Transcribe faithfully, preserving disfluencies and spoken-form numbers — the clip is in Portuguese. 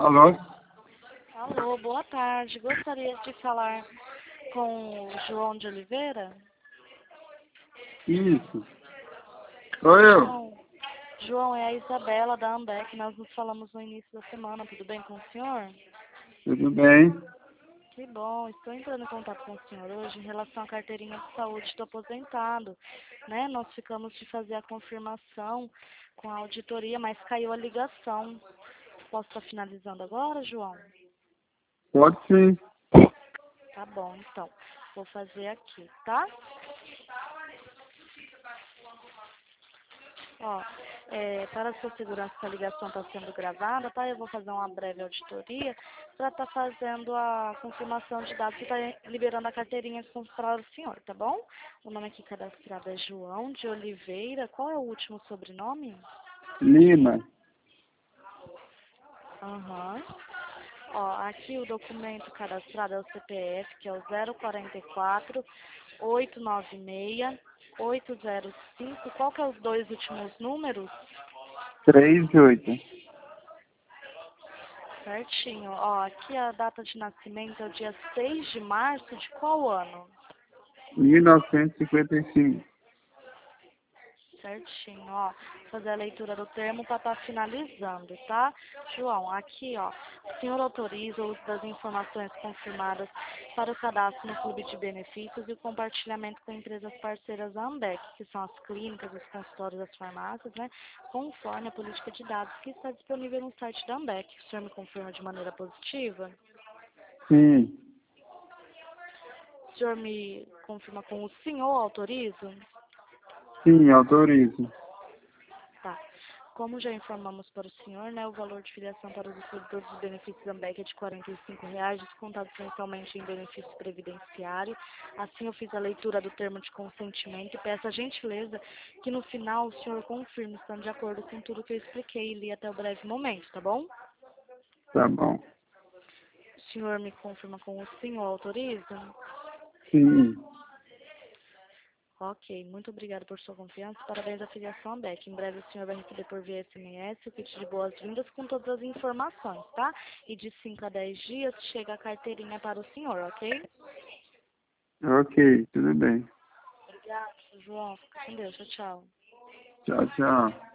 Alô? Alô, boa tarde. Gostaria de falar com o João de Oliveira? Isso. Sou eu. João, João, é a Isabela da Ambec. Nós nos falamos no início da semana. Tudo bem com o senhor? Tudo bem? Que bom. Estou entrando em contato com o senhor hoje em relação à carteirinha de saúde do aposentado. Né? Nós ficamos de fazer a confirmação com a auditoria, mas caiu a ligação. Posso estar finalizando agora, João? Pode sim. Tá bom, então. Vou fazer aqui, tá? Ó, é, para a sua segurança, a ligação está sendo gravada, tá? Eu vou fazer uma breve auditoria para estar fazendo a confirmação de dados e tá liberando a carteirinha para o senhor, tá bom? O nome aqui cadastrado é João de Oliveira. Qual é o último sobrenome? Lima. Aham. Ó, aqui o documento cadastrado é o C P F, que é o zero quarenta e quatro, oitocentos e noventa e seis, oitocentos e cinco. Qual que é os dois últimos números? Três e oito. Certinho. Ó, aqui a data de nascimento é o dia seis de março de qual ano? Mil novecentos e cinquenta e cinco. Certinho, ó. Vou fazer a leitura do termo para estar finalizando, tá? João, aqui, ó. O senhor autoriza o uso das informações confirmadas para o cadastro no Clube de Benefícios e o compartilhamento com empresas parceiras da Ambec, que são as clínicas, os consultórios, as farmácias, né? Conforme a política de dados que está disponível no site da Ambec. O senhor me confirma de maneira positiva? Sim. O senhor me confirma com o senhor autoriza? Sim, autorizo. Tá. Como já informamos para o senhor, né, o valor de filiação para os distribuidores de benefícios Ambec é de quarenta e cinco reais, descontado mensalmente em benefício previdenciário. Assim, eu fiz a leitura do termo de consentimento e peço a gentileza que no final o senhor confirme estando de acordo com tudo que eu expliquei e li até o breve momento, tá bom? Tá bom. O senhor me confirma com o senhor autoriza? Sim. Ok, muito obrigada por sua confiança. Parabéns à filiação Ambec. Em breve o senhor vai receber por via S M S o kit de boas-vindas com todas as informações, tá? E de cinco a dez dias chega a carteirinha para o senhor, ok? Ok, tudo bem. Obrigada, João. Fica com Deus. Tchau, tchau. Tchau, tchau.